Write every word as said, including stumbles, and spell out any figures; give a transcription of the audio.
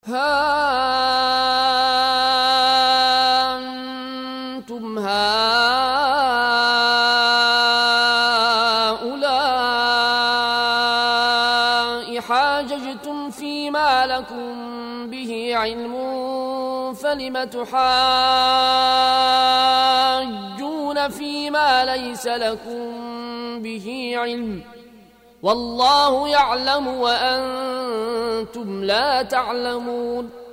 ها أنتم هؤلاء حاججتم فيما لكم به علم فلم تحاجون فيما ليس لكم به علم والله يعلم وأنتم لا تعلمون